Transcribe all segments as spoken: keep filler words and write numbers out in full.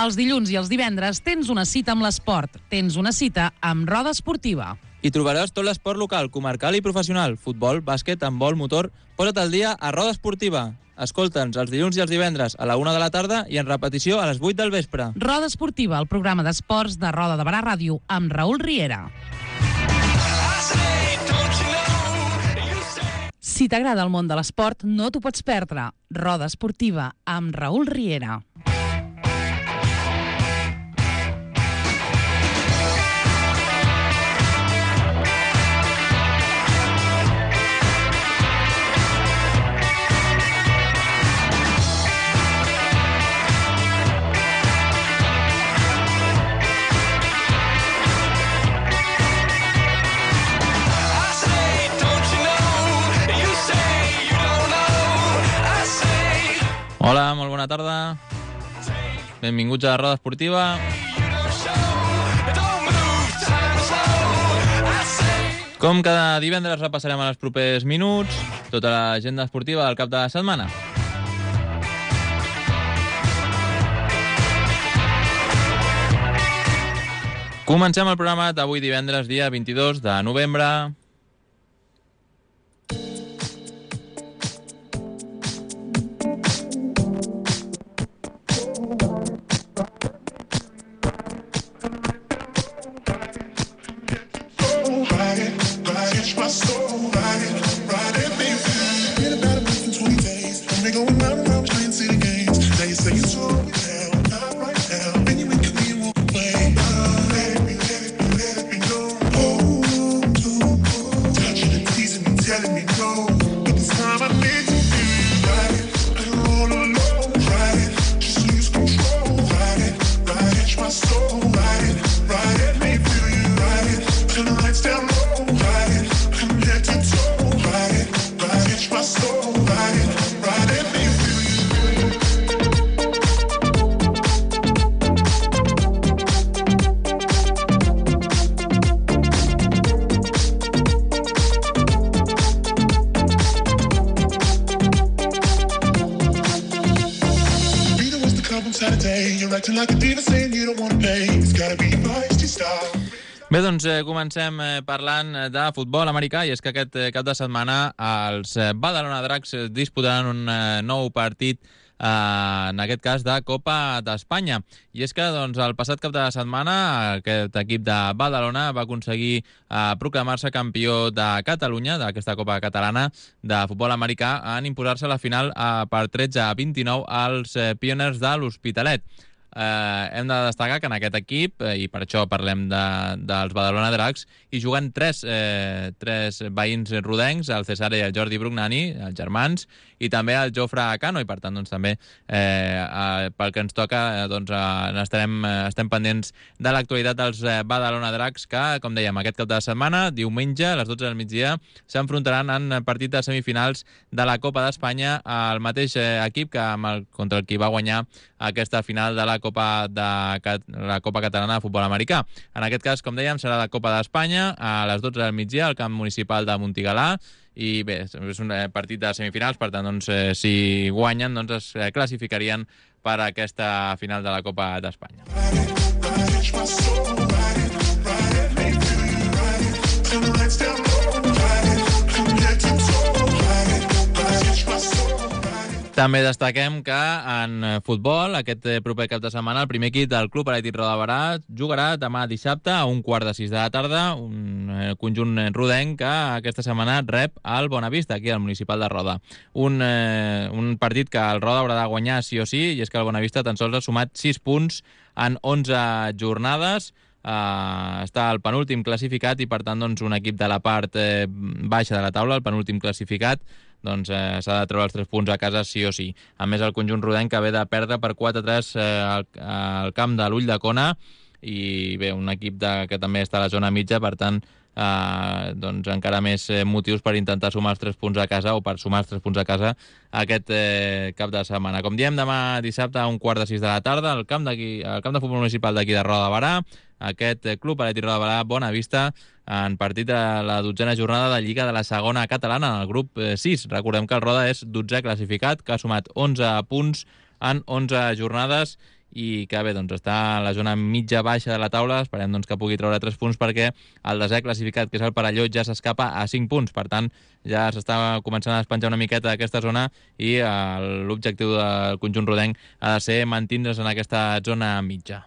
Els dilluns i els divendres tens una cita amb l'esport. Tens una cita amb Roda Esportiva. Hi trobaràs tot l'esport local, comarcal i professional. Futbol, bàsquet, handbol, motor... Posa't al dia a Roda Esportiva. Escolta'ns els dilluns i els divendres a la una de la tarda i en repetició a les vuit del vespre. Roda Esportiva, el programa d'esports de Roda de Barà Ràdio, amb Raül Riera. Si t'agrada el món de l'esport, no t'ho pots perdre. Roda Esportiva, amb Raül Riera. Hola, molt bona tarda. Benvinguts a Roda Esportiva. Com cada divendres repassarem en els propers minuts tota l'agenda esportiva del cap de setmana. Comencem el programa d'avui divendres, dia vint-i-dos de novembre. Bé, doncs eh, comencem eh, parlant de futbol americà, i és que aquest eh, cap de setmana els eh, Badalona Dracs eh, disputaran un eh, nou partit, eh, en aquest cas de Copa d'Espanya. I és que doncs, el passat cap de setmana aquest equip de Badalona va aconseguir eh, proclamar-se campió de Catalunya, d'aquesta Copa Catalana de futbol americà, en imposar-se a la final eh, per tretze a vint-i-nou als eh, Pioners de l'Hospitalet. Eh, hem de destacar que en aquest equip, eh, i per això parlem de, dels Badalona Dracs, hi juguen tres, eh, tres veïns rodencs, el Cesare i el Jordi Brugnani, els germans, i també el Jofre Cano, i per tant doncs, també eh, eh, pel que ens toca eh, doncs, eh, estarem, eh, estem pendents de l'actualitat dels eh, Badalona Dracs, que, com dèiem, aquest cap de setmana, diumenge, a les dotze del migdia, s'enfrontaran en partit de semifinals de la Copa d'Espanya al mateix eh, equip que amb el, contra el qui va guanyar aquesta final de la Copa, de, la Copa Catalana de Futbol Americà. En aquest cas, com dèiem, serà la Copa d'Espanya a les dotze del migdia al camp municipal de Montigalà, i bé, és un partit de semifinals, per tant, doncs, eh, si guanyen, doncs es classificarien per a aquesta final de la Copa d'Espanya. També destaquem que en futbol, aquest proper cap de setmana, el primer equip del Club Atlètic Roda de Barà jugarà demà dissabte a un quart de sis de la tarda, un conjunt rodenc que aquesta setmana rep el Bonavista, aquí al municipal de Roda. Un, eh, un partit que el Roda haurà de guanyar sí o sí, i és que el Bonavista tan sols ha sumat sis punts en onze jornades, Uh, està al penúltim classificat, i per tant doncs, un equip de la part eh, baixa de la taula, el penúltim classificat, doncs eh, s'ha de treure els tres punts a casa sí o sí. A més, el conjunt rodenc que ve de perdre per quatre a tres eh, al, al camp de l'Ull de Cona, i bé, un equip de, que també està a la zona mitja, per tant Uh, doncs encara més eh, motius per intentar sumar els tres punts a casa, o per sumar els tres punts a casa aquest eh, cap de setmana. Com diem, demà dissabte a un quart de sis de la tarda al camp, al camp de futbol municipal d'aquí de Roda de Barà, aquest eh, Club Atlètic Roda de Barà Bonavista, en partit de la dotzena jornada de Lliga de la segona catalana, en el grup eh, sis. Recordem que el Roda és dotzè classificat, que ha sumat onze punts en onze jornades, i que bé, doncs està a la zona mitja-baixa de la taula. Esperem doncs, que pugui treure tres punts perquè el desè classificat, que és el Perelló, ja s'escapa a cinc punts. Per tant, ja s'està començant a despenjar una miqueta aquesta zona i eh, l'objectiu del conjunt rodenc ha de ser mantindre's en aquesta zona mitja.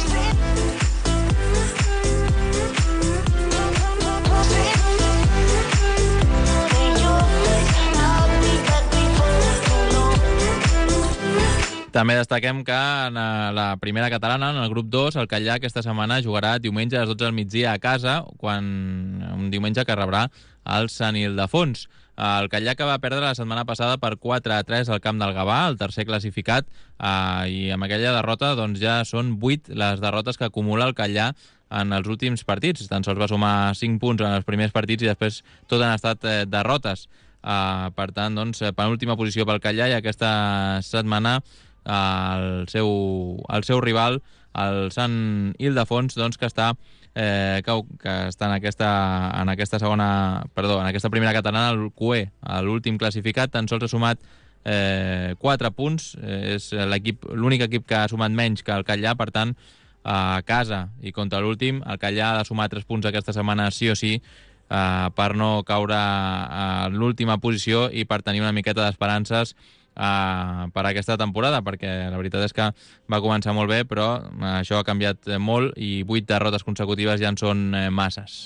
També destaquem que en la primera catalana, en el grup dos, el Catllà aquesta setmana jugarà diumenge a les dotze del migdia a casa, quan un diumenge que rebrà el Sant Ildefons. El Catllà que va perdre la setmana passada per quatre a tres al camp del Gavà, el tercer classificat, eh, i amb aquella derrota doncs, ja són vuit les derrotes que acumula el Catllà en els últims partits. Tan sols va sumar cinc punts en els primers partits i després tot han estat eh, derrotes. Eh, per tant, doncs, penúltima posició pel Catllà i aquesta setmana el seu, el seu rival, el Sant Ildefons, doncs, que està eh, que, que està en aquesta, en aquesta segona, perdó, en aquesta primera catalana, el Q E, l'últim classificat, tan sols ha sumat eh, quatre punts, eh, és l'equip, l'únic equip que ha sumat menys que el Catllà, per tant, a casa i contra l'últim, el Catllà ha de sumar tres punts aquesta setmana sí o sí, eh, per no caure a l'última posició i per tenir una miqueta d'esperances Uh, per aquesta temporada, perquè la veritat és que va començar molt bé, però uh, això ha canviat eh, molt i vuit derrotes consecutives ja en són eh, masses.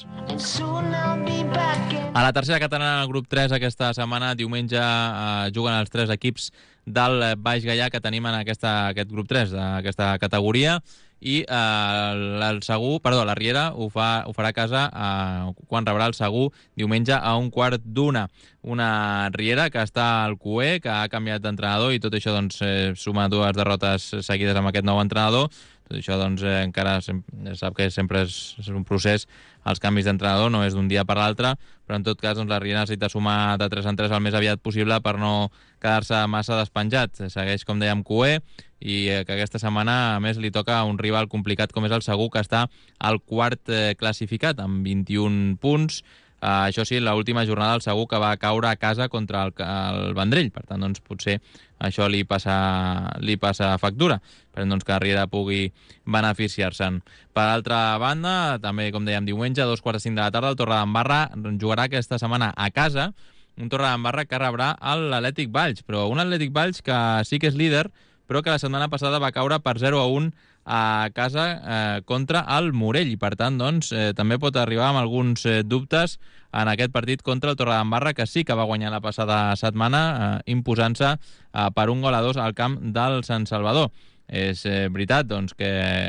A la tercera catalana, el grup tres, aquesta setmana, diumenge, uh, juguen els tres equips del Baix Gaià que tenim en aquesta, aquest grup tres, d'aquesta categoria, i eh, el Segur, perdó, la Riera ho, fa, ho farà a casa eh, quan rebrà el Segur diumenge a un quart d'una. Una Riera que està al Q E, que ha canviat d'entrenador i tot això doncs, eh, suma dues derrotes seguides amb aquest nou entrenador. Tot això doncs, eh, encara sap que sempre és, és un procés, els canvis d'entrenador, no és d'un dia per l'altre, però en tot cas doncs, la Riera necessita sumar de tres en tres el més aviat possible per no quedar-se massa despenjat. Segueix, com dèiem, Q E, i eh, que aquesta setmana, a més, li toca un rival complicat com és el Segur, que està al quart eh, classificat, amb vint-i-un punts. Uh, això sí, l'última jornada el Segur que va caure a casa contra el, el Vendrell, per tant, doncs, potser això li passa, li passa factura, per doncs, que Riera pugui beneficiar-se'n. Per altra banda, també, com dèiem, diumenge, a dos quarts de cinc de la tarda, el Torredembarra jugarà aquesta setmana a casa, un Torredembarra que rebrà l'Atlètic Valls, però un Atlètic Valls que sí que és líder, però que la setmana passada va caure per zero a un a casa eh, contra el Morell, i per tant doncs, eh, també pot arribar amb alguns eh, dubtes en aquest partit contra el Torredembarra, que sí que va guanyar la passada setmana, eh, imposant-se eh, per un gol a dos al camp del Sant Salvador. És eh, veritat doncs, que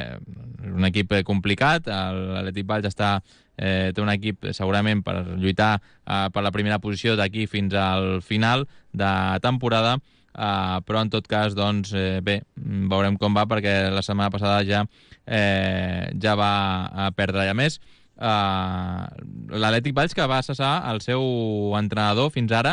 és un equip complicat, l'Atlètic Valls està, eh, té un equip segurament per lluitar eh, per la primera posició d'aquí fins al final de temporada, Uh, però en tot cas, doncs, eh, bé, veurem com va, perquè la setmana passada ja eh, ja va a perdre. I a més, uh, l'Atlètic Valls, que va cessar el seu entrenador fins ara,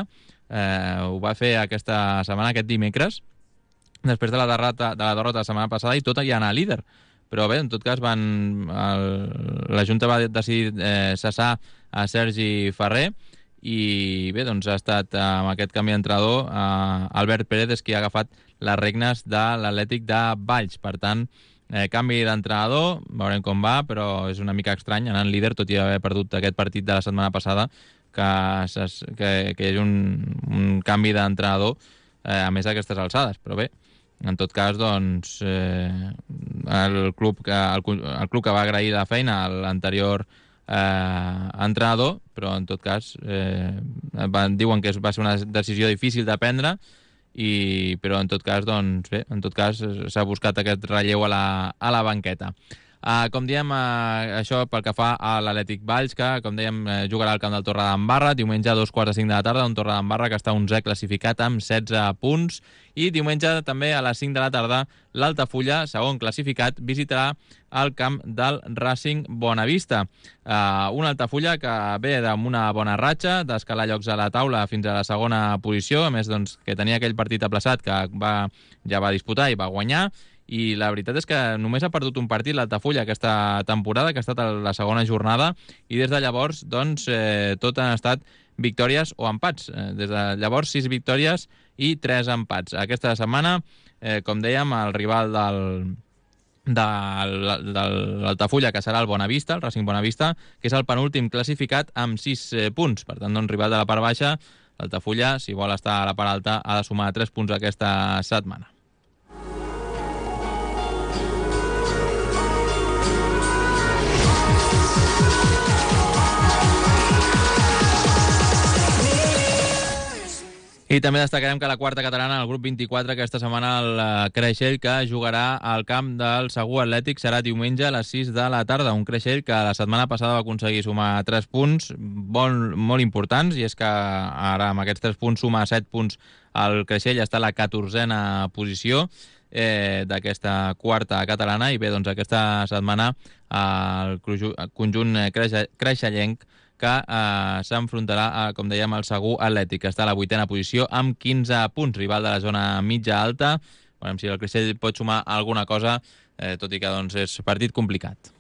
eh, ho va fer aquesta setmana, aquest dimecres, després de la derrota de la derrota la setmana passada, i tot ja anar líder. Però bé, en tot cas, van, el, la Junta va decidir eh, cessar a Sergi Ferrer, i bé, doncs ha estat amb aquest canvi d'entrenador eh, Albert Pérez és qui ha agafat les regnes de l'Atlètic de Valls. Per tant, eh, canvi d'entrenador, veurem com va, però és una mica estrany anant líder, tot i haver perdut aquest partit de la setmana passada, que, que, que hi hagi un, un canvi d'entrenador eh, a més d'aquestes alçades. Però bé, en tot cas, doncs, eh, el, club que, el, el club que va agrair la feina a l'anterior Eh, entrenador, però en tot cas eh, van, diuen que va ser una decisió difícil de prendre, i, però en tot cas, doncs, bé, en tot cas s'ha buscat aquest relleu a la, a la banqueta. Uh, com diem, uh, això pel que fa a l'Atlètic Valls, que, com dèiem, uh, jugarà al camp del Torredembarra, diumenge a dos quarts de cinc de la tarda, un Torredembarra que està onzè classificat amb setze punts, i diumenge també a les cinc de la tarda l'Altafulla, segon classificat, visitarà el camp del Racing Bonavista. Uh, una Altafulla que ve amb una bona ratxa, d'escalar llocs a la taula fins a la segona posició, a més doncs, que tenia aquell partit aplaçat que va, ja va disputar i va guanyar, i la veritat és que només ha perdut un partit l'Altafulla aquesta temporada, que ha estat a la segona jornada, i des de llavors doncs, eh, tot han estat victòries o empats. Eh, des de llavors, sis victòries i tres empats. Aquesta setmana, eh, com dèiem, el rival del de l'Altafulla, que serà el Bonavista, el Racing Bonavista, que és el penúltim classificat amb sis punts. Per tant, doncs, rival de la part baixa, l'Altafulla, si vol estar a la part alta, ha de sumar tres punts aquesta setmana. I també destacarem que la quarta catalana, el grup vint-i-quatre, aquesta setmana el Creixell, que jugarà al camp del Segur Atlètic, serà diumenge a les sis de la tarda. Un Creixell que la setmana passada va aconseguir sumar tres punts molt, molt importants, i és que ara amb aquests tres punts suma set punts el Creixell, està a la catorzena posició eh, d'aquesta quarta catalana. I bé, doncs aquesta setmana el conjunt creixellenc que eh, s'enfrontarà, a, com dèiem, al Segur Atlètic, que està a la vuitena posició amb quinze punts, rival de la zona mitja-alta. Veurem si el Creixell pot sumar alguna cosa, eh, tot i que doncs, és partit complicat.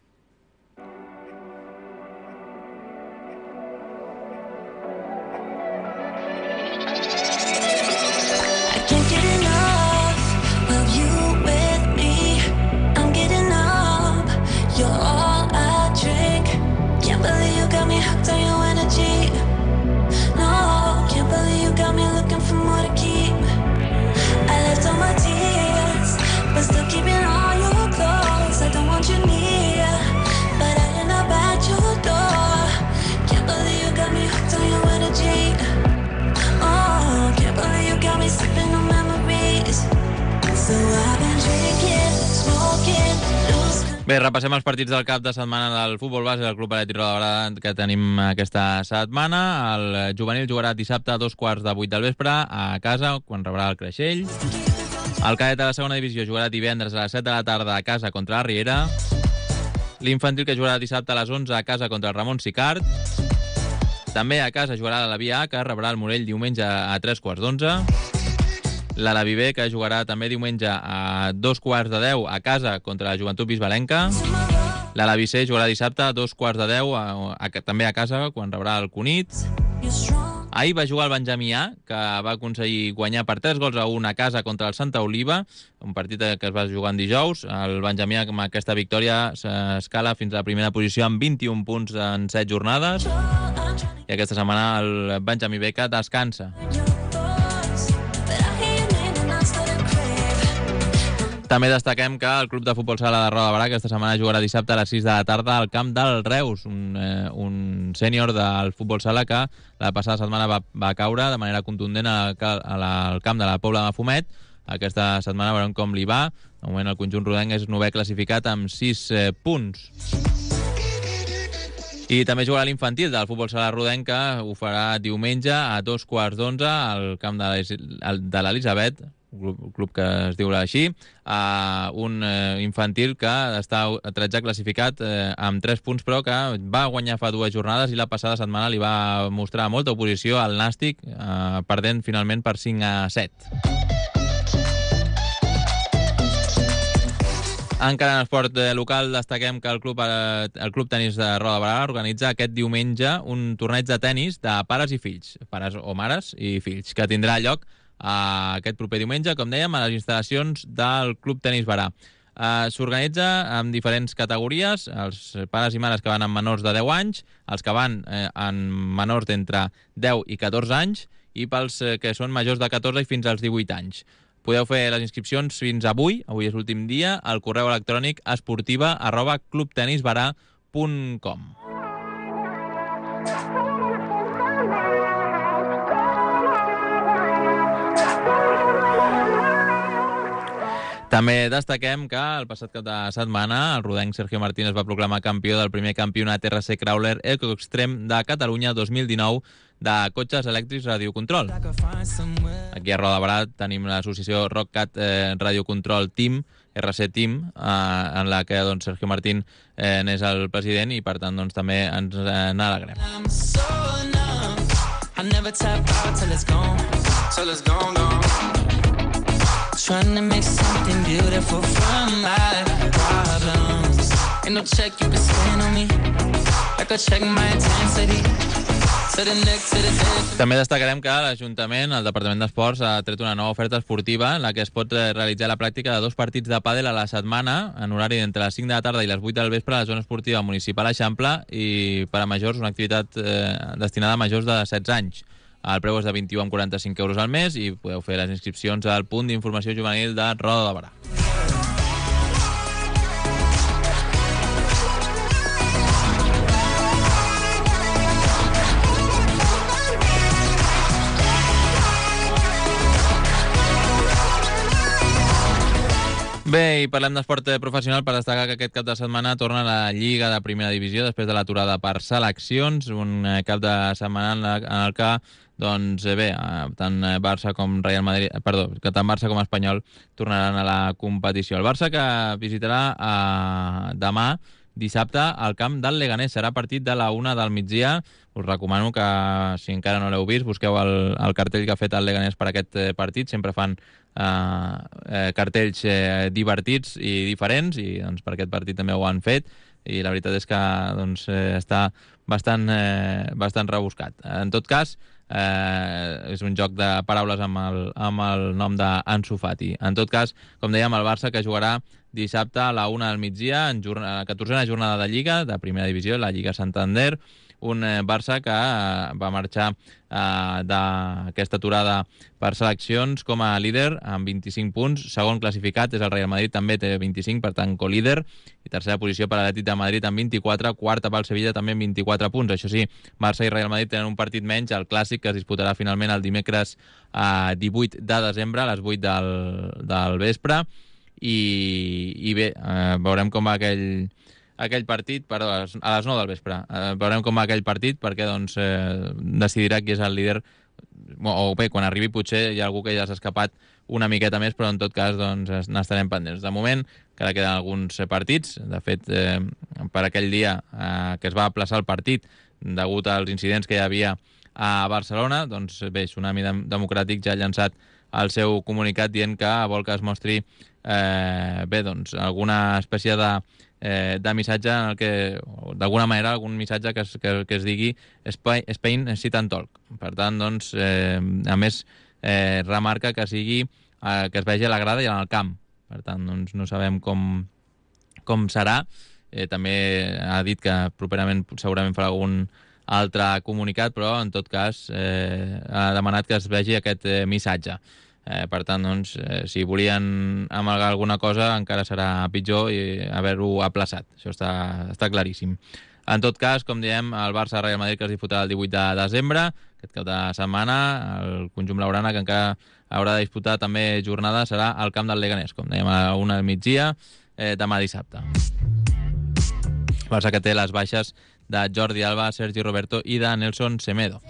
Bé, repassem els partits del cap de setmana del futbol base del Club Atlètic Roda que tenim aquesta setmana. El juvenil jugarà dissabte a dos quarts de vuit del vespre a casa, quan rebrà el Creixell. El cadet de la segona divisió jugarà divendres a les set de la tarda a casa contra la Riera. L'infantil, que jugarà dissabte a les onze a casa contra el Ramon Sicart. També a casa jugarà la Via A, que rebrà el Morell diumenge a tres quarts d'onze. L'Alaví B, que jugarà també diumenge a dos quarts de deu a casa contra la Joventut Bisbalenca. L'Alaví C jugarà dissabte a dos quarts de deu a, a, també a casa, quan rebrà el Cunit. Ahir va jugar el Benjamí A, que va aconseguir guanyar per tres gols a un a casa contra el Santa Oliva, un partit que es va jugar en dijous. El Benjamí A, amb aquesta victòria, s'escala fins a la primera posició amb vint-i-un punts en set jornades. I aquesta setmana el Benjamí B, que descansa. També destaquem que el Club de Futbol Sala de Roda de Barà aquesta setmana jugarà dissabte a les sis de la tarda al camp del Reus, un, eh, un sènior del futbol sala que la passada setmana va, va caure de manera contundent al, al camp de la Pobla de Mafumet. Aquesta setmana veurem com li va. De moment el conjunt rodenc és novè classificat amb sis eh, punts. I també jugarà l'infantil del futbol sala rodenc, que ho farà diumenge a dos quarts d'onze al camp de l'Elisabet, Club, club que es diu així, uh, un uh, infantil que està tretzè classificat uh, amb tres punts, però que va guanyar fa dues jornades i la passada setmana li va mostrar molta oposició al Nàstic, uh, perdent finalment per cinc a set. Encara en esport local destaquem que el club, el club tenis de Roda de Barà organitza aquest diumenge un torneig de tenis de pares i fills, pares o mares i fills, que tindrà lloc Uh, aquest proper diumenge, com dèiem, a les instal·lacions del Club Tenis Barà. Uh, S'organitza en diferents categories, els pares i mares que van amb menors de deu anys, els que van eh, en menors d'entre deu i catorze anys, i pels eh, que són majors de catorze i fins als divuit anys. Podeu fer les inscripcions fins avui, avui és l'últim dia, al correu electrònic esportiva arroba clubtenisbarà punt com. També destaquem que el passat cap de setmana el rodenc Sergio Martínez va proclamar campió del primer campionat R C Crawler Eco Extreme de Catalunya dos mil dinou de cotxes elèctrics radiocontrol. Aquí a Roda de Barà tenim l'associació Rockcat eh, Radiocontrol Team, R C Team, eh, en la que doncs, Sergio Martín eh, n'és el president i per tant doncs, també ens eh, n'alegrem. Trying to make something beautiful from my problems. Ain't no check you can stand on me. I could check my intensity. També destacarem que l'Ajuntament, el Departament d'Esports, ha tret una nova oferta esportiva en la que es pot realitzar la pràctica de dos partits de pàdel a la setmana en horari d'entre les cinc de la tarda i les vuit del vespre a la zona esportiva municipal Eixample, i per a majors una activitat eh, destinada a majors de setze anys. El preu és de vint-i-u coma quaranta-cinc euros al mes i podeu fer les inscripcions al punt d'informació juvenil de Roda de Barà. Bé, i parlem d'esport professional per destacar que aquest cap de setmana torna la Lliga de Primera Divisió després de l'aturada per seleccions, un cap de setmana en, la, en el que doncs bé, tant Barça com Real Madrid, perdó, que tant Barça com Espanyol tornaran a la competició. El Barça que visitarà eh, demà dissabte al camp del Leganés, serà partit de la una del migdia. Us recomano que, si encara no l'heu vist, busqueu el, el cartell que ha fet el Leganés per aquest partit. Sempre fan eh, eh, cartells eh, divertits i diferents, i doncs, per aquest partit també ho han fet, i la veritat és que doncs, eh, està bastant, eh, bastant rebuscat. En tot cas, eh, és un joc de paraules amb el, amb el nom d'Ansu Fati. En tot cas, com dèiem, el Barça que jugarà dissabte a la una del migdia en jornada, catorzena jornada de Lliga, de Primera Divisió, la Lliga Santander, un eh, Barça que eh, va marxar eh, d'aquesta aturada per seleccions com a líder amb vint-i-cinc punts, segon classificat és el Real Madrid, també té vint-i-cinc, per tant colíder, i tercera posició per a l'Atlètic de Madrid amb vint-i-quatre, quarta pel Sevilla també amb vint-i-quatre punts. Això sí, Barça i Real Madrid tenen un partit menys, el Clàssic, que es disputarà finalment el dimecres eh, divuit de desembre a les vuit del, del vespre, i, i bé, eh, veurem com va aquell aquell partit, perdó, a les nou del vespre. Eh, veurem com va aquell partit, perquè doncs, eh, decidirà qui és el líder, o bé, quan arribi potser hi ha algú que ja s'ha escapat una miqueta més, però en tot cas doncs, n'estarem pendents. De moment, encara queden alguns partits. De fet, eh, per aquell dia eh, que es va aplaçar el partit degut als incidents que hi havia a Barcelona, doncs bé, Tsunami Democràtic ja ha llançat el seu comunicat dient que vol que es mostri eh, bé, doncs, alguna espècie de Eh, de missatge en el que, d'alguna manera, algun missatge que es, que, que es digui Spain, Spain sit and talk. Per tant, doncs, eh, a més, eh, remarca que sigui eh, que es vegi a la grada i en el camp. Per tant, doncs, no sabem com, com serà. Eh, també ha dit que properament segurament farà algun altre comunicat, però en tot cas eh, ha demanat que es vegi aquest eh, missatge. Eh, per tant, doncs, eh, si volien amagar alguna cosa encara serà pitjor i haver-ho aplaçat. Això està, està claríssim. En tot cas, com diem, el Barça-Real Madrid que es disputarà el divuit de desembre, aquest cap de setmana, el conjunt blaugrana que encara haurà de disputar també jornada serà al camp del Leganés, com dèiem, a la una del migdia, eh, demà dissabte. El Barça que té les baixes de Jordi Alba, Sergi Roberto i de Nelson Semedo.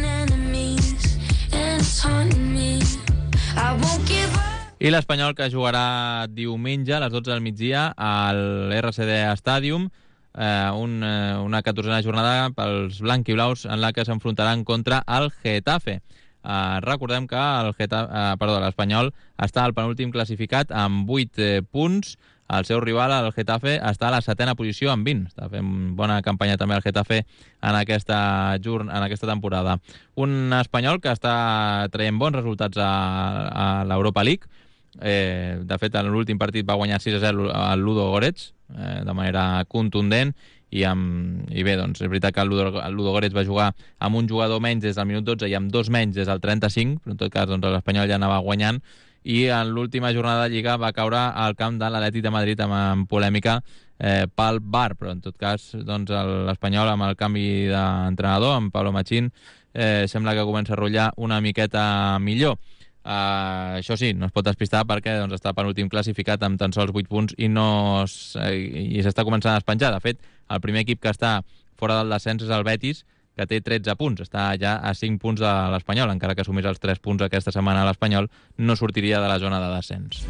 I l'Espanyol que jugarà diumenge a les dotze del migdia al R C D Stadium, eh, un, eh, una catorzena jornada pels blanc-i-blaus en la que s'enfrontaran contra el Getafe. Eh, recordem que el Getafe, eh, perdó, l'Espanyol està al penúltim classificat amb vuit eh, punts. El seu rival, el Getafe, està a la setena posició amb vint. Està fent bona campanya també el Getafe en aquesta, en aquesta temporada. Un espanyol que està traient bons resultats a, a l'Europa League. Eh, de fet, en l'últim partit va guanyar sis a zero al Ludo Goretz, eh, de manera contundent, i, amb, i bé, doncs és veritat que el Ludo, el Ludo Goretz va jugar amb un jugador menys des del minut dotze i amb dos menys des del trenta-cinc, però en tot cas doncs, l'Espanyol ja anava guanyant, i en l'última jornada de Lliga va caure al camp de l'Atlètic de Madrid amb, amb polèmica eh, pel V A R, però en tot cas doncs, l'Espanyol amb el canvi d'entrenador, amb Pablo Machín, eh, sembla que comença a rotllar una miqueta millor. Uh, això sí, no es pot despistar perquè doncs, està penúltim classificat amb tan sols vuit punts i no i s'està començant a espenjar. De fet, el primer equip que està fora del descens és el Betis, que té tretze punts, està ja a cinc punts de l'Espanyol, encara que assumís els tres punts aquesta setmana a l'Espanyol, no sortiria de la zona de descens.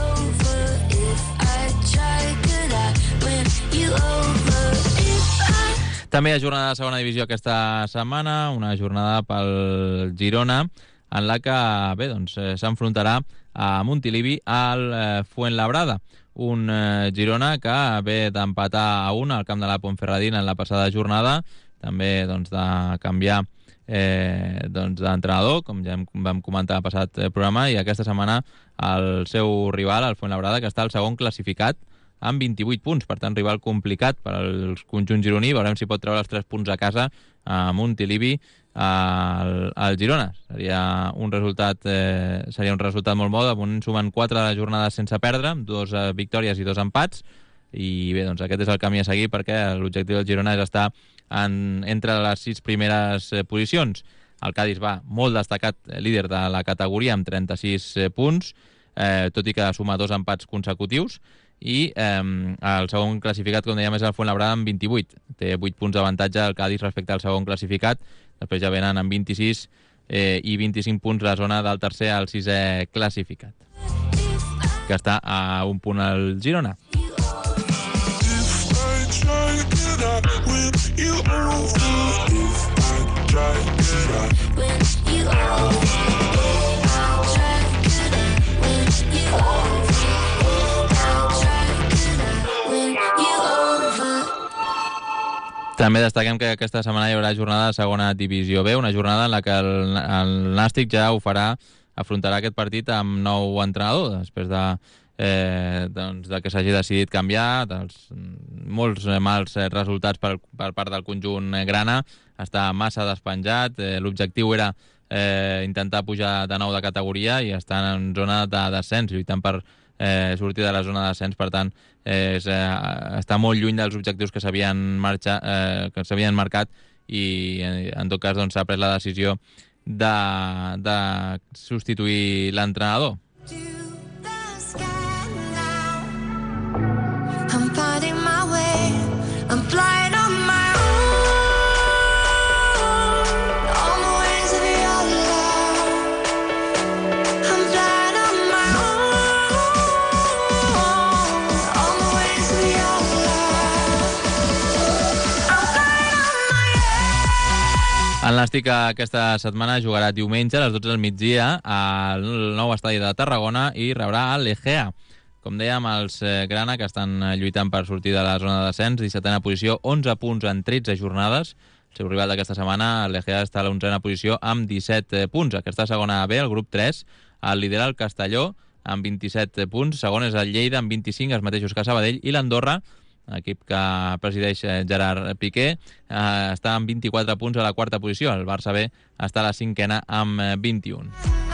També hi ha jornada de segona divisió aquesta setmana, una jornada pel Girona, en la que bé, doncs, s'enfrontarà a Montilivi al eh, Fuenlabrada. Un eh, Girona que ve d'empatar a un al camp de la Ponferradina en la passada jornada, també doncs, de canviar eh, doncs, d'entrenador, com ja vam comentar al passat programa, i aquesta setmana el seu rival, el Fuenlabrada, que està al segon classificat, amb vint-i-vuit punts, per tant, rival complicat per als conjunts gironí. Veurem si pot treure els tres punts a casa a Montilivi al, al Girona. Seria un resultat eh, seria un resultat molt bo. De moment sumen quatre jornades sense perdre, dos eh, victòries i dos empats, i bé, doncs aquest és el camí a seguir, perquè l'objectiu del Girona és estar en, entre les sis primeres eh, posicions. El Cádiz va molt destacat, eh, líder de la categoria, amb trenta-sis eh, punts, eh, tot i que suma dos empats consecutius, i eh, el segon classificat, com dèiem, és el Fuenlabrada amb vint-i-vuit. Té vuit punts d'avantatge el Cádiz respecte al segon classificat. Després ja venen amb vint-i-sis eh, i vint-i-cinc punts la zona del tercer al sisè classificat, que està a un punt al Girona. També destaquem que aquesta setmana hi haurà jornada de segona divisió B, una jornada en la que el, el Nàstic ja ho farà, afrontarà aquest partit amb nou entrenador, després de, eh, doncs, de que s'hagi decidit canviar, dels molts mals resultats per, per part del conjunt grana, està massa despenjat, eh, l'objectiu era eh, intentar pujar de nou de categoria i estan en zona de descens, lluitant per Eh, sortir de la zona de descens, per tant eh, és, eh, està molt lluny dels objectius que s'havien marxat, eh, que s'havien marcat, i eh, en tot cas doncs, s'ha pres la decisió de, de substituir l'entrenador. I'm finding my way, I'm flying on my El Nàstic aquesta setmana jugarà diumenge a les dotze del migdia al nou estadi de Tarragona i rebrà el Egea. Com dèiem, els grana, que estan lluitant per sortir de la zona de descens, dissetena posició, onze punts en tretze jornades. El seu rival d'aquesta setmana, l'Egea, està a l'onzena posició amb disset punts. Aquesta segona B, el grup tres, el lidera el Castelló amb vint-i-set punts. Segon és el Lleida amb vint-i-cinc, els mateixos que Sabadell, i l'Andorra, equip que presideix Gerard Piqué, eh, està amb vint-i-quatre punts a la quarta posició. El Barça B està a la cinquena amb vint-i-un.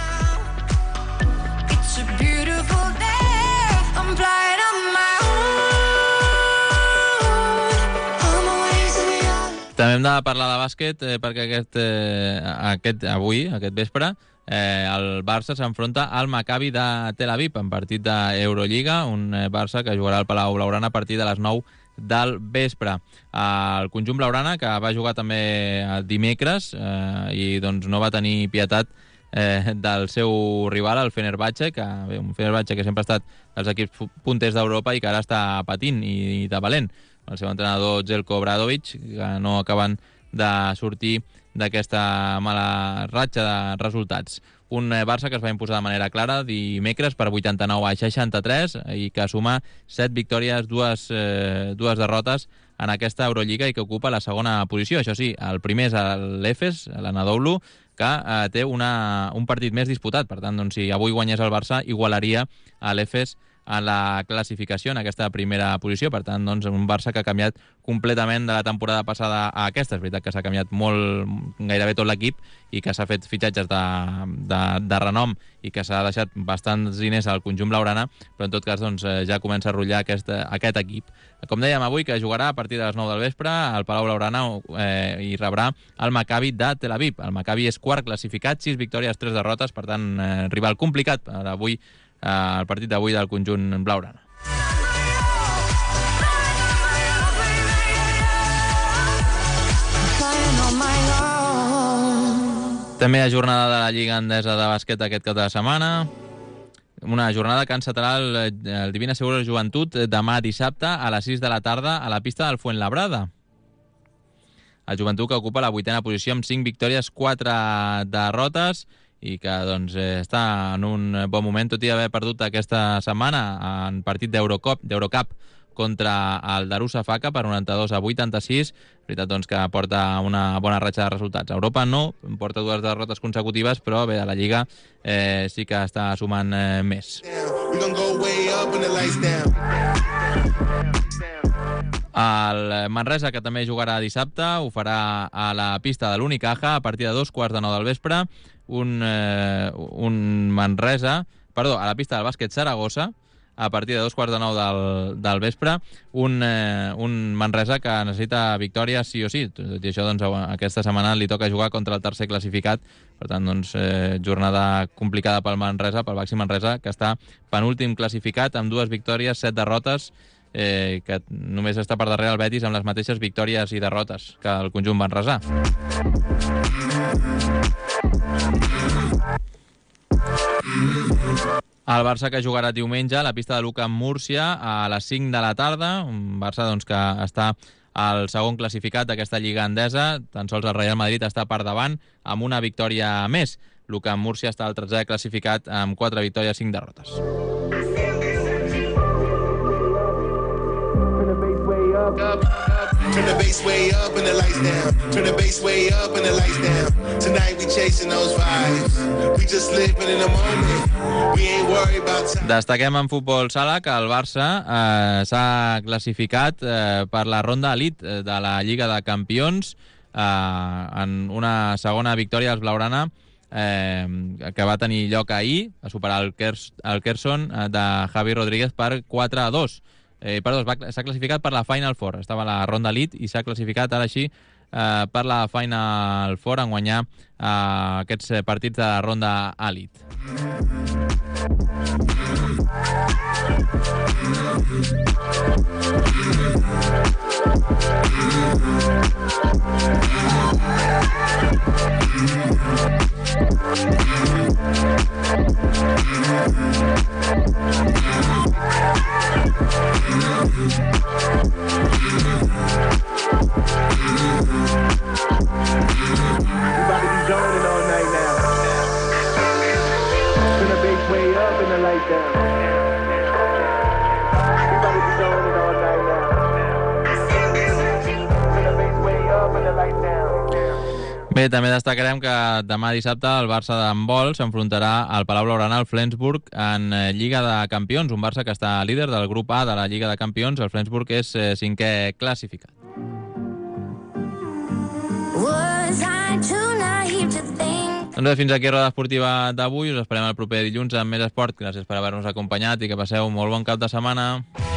També hem de parlar de bàsquet, eh, perquè aquest, eh, aquest, avui, aquest vespre, eh, el Barça s'enfronta al Maccabi de Tel Aviv en partit d'Eurolliga, un eh, Barça que jugarà al Palau Blaugrana a partir de les nou del vespre. El conjunt blaugrana, que va jugar també dimecres eh, i doncs no va tenir pietat eh, del seu rival, el Fenerbahce, que bé, un Fenerbahce que sempre ha estat dels equips punters d'Europa i que ara està patint i, i de valent. El seu entrenador Zeljko Obradovic, que no acaben de sortir d'aquesta mala ratxa de resultats. Un Barça que es va imposar de manera clara dimecres per vuitanta-nou a seixanta-tres i que suma set victòries, dues, eh, dues derrotes en aquesta Eurolliga i que ocupa la segona posició. Això sí, el primer és l'Efes, l'Anadolu, que eh, té una, un partit més disputat. Per tant, doncs, si avui guanyés el Barça, igualaria a l'Efes a la classificació en aquesta primera posició. Per tant, doncs, un Barça que ha canviat completament de la temporada passada a aquesta. És veritat que s'ha canviat molt, gairebé tot l'equip, i que s'ha fet fitxatges de, de, de renom i que s'ha deixat bastants diners al conjunt blaugrana, però en tot cas doncs, ja comença a rotllar aquest, aquest equip. Com dèiem avui, que jugarà a partir de les nou del vespre al Palau Blaugrana eh, i rebrà el Maccabi de Tel Aviv. El Maccabi és quart classificat, sis victòries, tres derrotes, per tant, eh, rival complicat per avui, el partit d'avui del conjunt blaugrana. També hi ha jornada de la Lliga Endesa de bàsquet aquest cap de setmana. Una jornada que encetarà el, el Divina Segura Joventut demà dissabte a les sis de la tarda a la pista del Fuenlabrada. El Joventut, que ocupa la vuitena posició amb cinc victòries, quatre derrotes, i que doncs, està en un bon moment, tot i haver perdut aquesta setmana en partit d'Eurocup, d'Eurocup contra el Darussafaka per noranta-dos a vuitanta-sis. Veritat, doncs, que porta una bona ratxa de resultats. Europa no, porta dues derrotes consecutives, però bé, a la Lliga eh, sí que està sumant eh, més. El Manresa, que també jugarà dissabte, ho farà a la pista de l'Unicaja a partir de dos quarts de nou del vespre. Un, eh, un Manresa, perdó, a la pista del Bàsquet Saragossa, a partir de dos quarts de nou del, del vespre, un, eh, un Manresa que necessita victòria sí o sí. Tot i això, doncs, aquesta setmana li toca jugar contra el tercer classificat. Per tant, doncs, eh, jornada complicada pel Manresa, pel Baxi Manresa, que està penúltim classificat amb dues victòries, set derrotes, eh, que només està per darrere el Betis amb les mateixes victòries i derrotes que el conjunt manresà. El Barça, que jugarà diumenge a la pista de l'U C A amb Múrcia a les cinc de la tarda. Un Barça, doncs, que està al segon classificat d'aquesta Lliga Endesa. Tan sols el Real Madrid està per davant amb una victòria més. L'U C A amb Múrcia està al tretzè classificat amb quatre victòries, cinc derrotes. Up, up, turn the bass way up and the lights down. Turn the bass way up and the lights down. Tonight we chasing those vibes. We just living in the moment. We ain't worried about time. Destaquem en futbol sala que el Barça eh, s'ha classificat eh, per la ronda elite de la Lliga de Campions eh, en una segona victòria dels Blaugrana eh, que va tenir lloc ahir, a superar el, Kers, el Kerson eh, de Javi Rodríguez per quatre a dos. Eh, perdó, s'ha classificat per la Final Four. Estava a la ronda elite i s'ha classificat ara així eh, per la Final Four en guanyar eh, aquests partits de la ronda elite. Bé, també destacarem que demà dissabte el Barça d'handbol s'enfrontarà al Palau Blaugrana al Flensburg en Lliga de Campions, un Barça que està líder del grup A de la Lliga de Campions. El Flensburg és eh, cinquè classificat. Doncs bé, fins aquí Roda Esportiva d'avui. Us esperem el proper dilluns amb més esport. Gràcies per haver-nos acompanyat i que passeu un molt bon cap de setmana.